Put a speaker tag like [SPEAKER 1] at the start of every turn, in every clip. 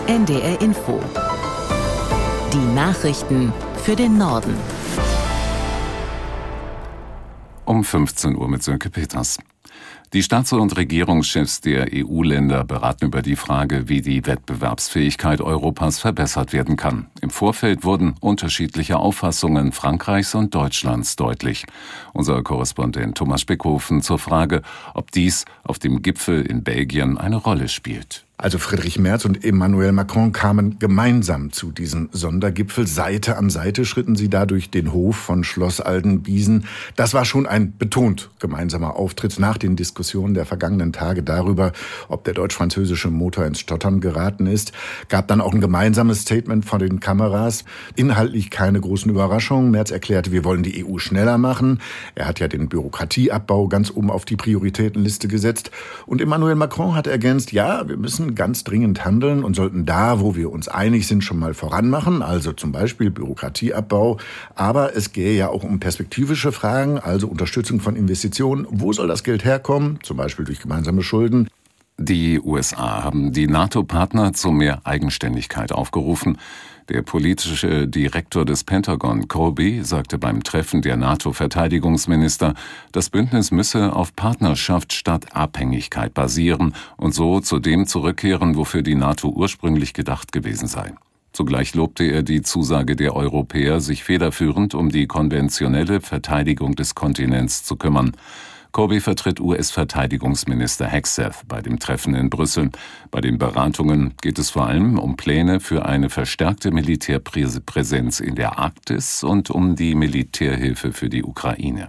[SPEAKER 1] NDR Info. Die Nachrichten für den Norden.
[SPEAKER 2] Um 15 Uhr mit Sönke Peters. Die Staats- und Regierungschefs der EU-Länder beraten über die Frage, wie die Wettbewerbsfähigkeit Europas verbessert werden kann. Im Vorfeld wurden unterschiedliche Auffassungen Frankreichs und Deutschlands deutlich. Unser Korrespondent Thomas Speckhofen zur Frage, ob dies auf dem Gipfel in Belgien eine Rolle spielt.
[SPEAKER 3] Also Friedrich Merz und Emmanuel Macron kamen gemeinsam zu diesem Sondergipfel. Seite an Seite schritten sie da durch den Hof von Schloss Altenbiesen. Das war schon ein betont gemeinsamer Auftritt nach den Diskussionen der vergangenen Tage darüber, ob der deutsch-französische Motor ins Stottern geraten ist. Gab dann auch ein gemeinsames Statement von den Kameras. Inhaltlich keine großen Überraschungen. Merz erklärte, wir wollen die EU schneller machen. Er hat ja den Bürokratieabbau ganz oben auf die Prioritätenliste gesetzt. Und Emmanuel Macron hat ergänzt, ja, wir müssen ganz dringend handeln und sollten da, wo wir uns einig sind, schon mal voranmachen, also zum Beispiel Bürokratieabbau. Aber es gehe ja auch um perspektivische Fragen, also Unterstützung von Investitionen. Wo soll das Geld herkommen? Zum Beispiel durch gemeinsame Schulden.
[SPEAKER 2] Die USA haben die NATO-Partner zu mehr Eigenständigkeit aufgerufen. Der politische Direktor des Pentagon, Kirby, sagte beim Treffen der NATO-Verteidigungsminister, das Bündnis müsse auf Partnerschaft statt Abhängigkeit basieren und so zu dem zurückkehren, wofür die NATO ursprünglich gedacht gewesen sei. Zugleich lobte er die Zusage der Europäer, sich federführend um die konventionelle Verteidigung des Kontinents zu kümmern. Kirby vertritt US-Verteidigungsminister Hegseth bei dem Treffen in Brüssel. Bei den Beratungen geht es vor allem um Pläne für eine verstärkte Militärpräsenz in der Arktis und um die Militärhilfe für die Ukraine.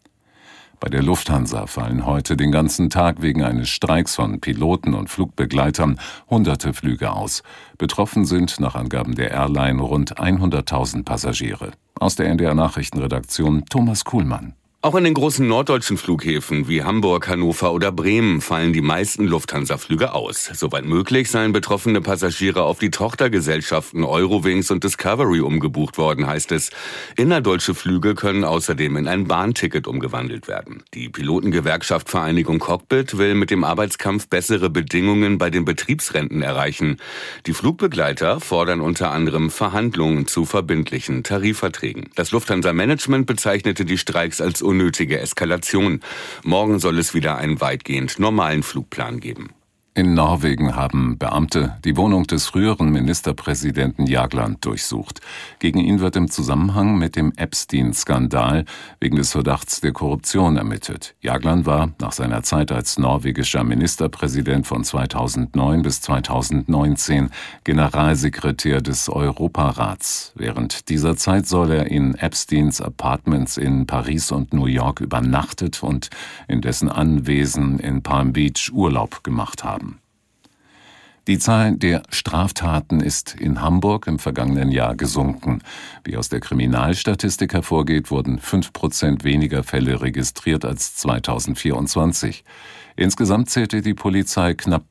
[SPEAKER 2] Bei der Lufthansa fallen heute den ganzen Tag wegen eines Streiks von Piloten und Flugbegleitern hunderte Flüge aus. Betroffen sind nach Angaben der Airline rund 100.000 Passagiere. Aus der NDR Nachrichtenredaktion Thomas Kuhlmann.
[SPEAKER 4] Auch in den großen norddeutschen Flughäfen wie Hamburg, Hannover oder Bremen fallen die meisten Lufthansa-Flüge aus. Soweit möglich seien betroffene Passagiere auf die Tochtergesellschaften Eurowings und Discovery umgebucht worden, heißt es. Innerdeutsche Flüge können außerdem in ein Bahnticket umgewandelt werden. Die Pilotengewerkschaft Vereinigung Cockpit will mit dem Arbeitskampf bessere Bedingungen bei den Betriebsrenten erreichen. Die Flugbegleiter fordern unter anderem Verhandlungen zu verbindlichen Tarifverträgen. Das Lufthansa-Management bezeichnete die Streiks als unnötige Eskalation. Morgen soll es wieder einen weitgehend normalen Flugplan geben.
[SPEAKER 2] In Norwegen haben Beamte die Wohnung des früheren Ministerpräsidenten Jagland durchsucht. Gegen ihn wird im Zusammenhang mit dem Epstein-Skandal wegen des Verdachts der Korruption ermittelt. Jagland war nach seiner Zeit als norwegischer Ministerpräsident von 2009 bis 2019 Generalsekretär des Europarats. Während dieser Zeit soll er in Epsteins Apartments in Paris und New York übernachtet und in dessen Anwesen in Palm Beach Urlaub gemacht haben. Die Zahl der Straftaten ist in Hamburg im vergangenen Jahr gesunken. Wie aus der Kriminalstatistik hervorgeht, wurden 5% weniger Fälle registriert als 2024. Insgesamt zählte die Polizei knapp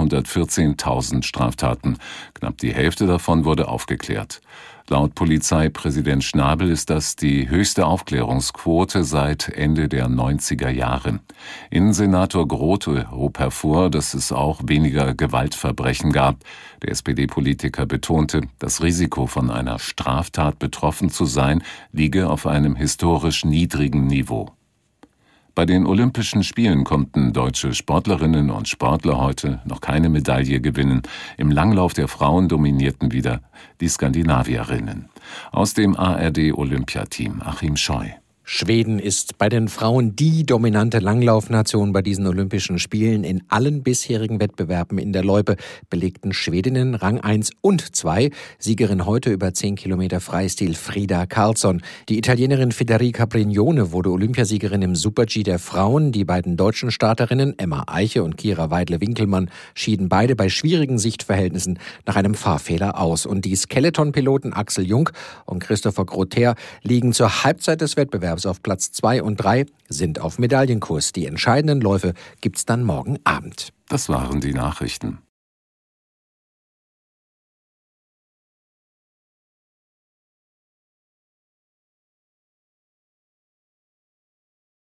[SPEAKER 2] 214.000 Straftaten. Knapp die Hälfte davon wurde aufgeklärt. Laut Polizeipräsident Schnabel ist das die höchste Aufklärungsquote seit Ende der 90er Jahre. Innensenator Grote hob hervor, dass es auch weniger Gewaltverbrechen gab. Der SPD-Politiker betonte, das Risiko von einer Straftat betroffen zu sein, liege auf einem historisch niedrigen Niveau. Bei den Olympischen Spielen konnten deutsche Sportlerinnen und Sportler heute noch keine Medaille gewinnen. Im Langlauf der Frauen dominierten wieder die Skandinavierinnen. Aus dem ARD-Olympiateam Achim Scheu.
[SPEAKER 5] Schweden ist bei den Frauen die dominante Langlaufnation bei diesen Olympischen Spielen. In allen bisherigen Wettbewerben in der Loipe belegten Schwedinnen Rang 1 und 2. Siegerin heute über 10 Kilometer Freistil Frida Karlsson. Die Italienerin Federica Brignone wurde Olympiasiegerin im Super-G der Frauen. Die beiden deutschen Starterinnen Emma Eiche und Kira Weidle-Winkelmann schieden beide bei schwierigen Sichtverhältnissen nach einem Fahrfehler aus. Und die Skeleton-Piloten Axel Jung und Christopher Grother liegen zur Halbzeit des Wettbewerbs auf Platz 2 und 3, sind auf Medaillenkurs. Die entscheidenden Läufe gibt's dann morgen Abend.
[SPEAKER 2] Das waren die Nachrichten.